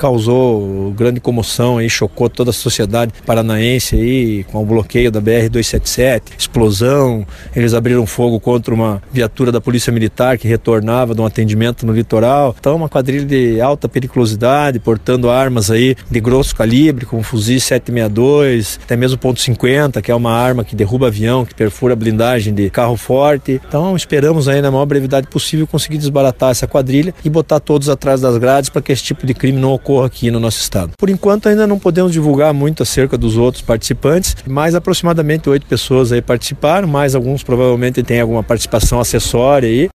causou grande comoção aí, chocou toda a sociedade paranaense aí, com o bloqueio da BR-277, explosão. Eles abriram fogo contra uma viatura da Polícia Militar que retornava de um atendimento no litoral. Então, uma quadrilha de alta periculosidade, portando armas aí de grosso calibre, como fuzis 762, até mesmo .50, que é uma arma que derruba avião, que perfura a blindagem de carro forte. Então, esperamos aí na maior brevidade possível conseguir desbaratar essa quadrilha e botar todos atrás das grades para que esse tipo de crime não ocorra aqui no nosso estado. Por enquanto, ainda não podemos divulgar muito acerca dos outros participantes, mas aproximadamente 8 pessoas aí participaram, mais alguns provavelmente têm alguma participação acessória aí.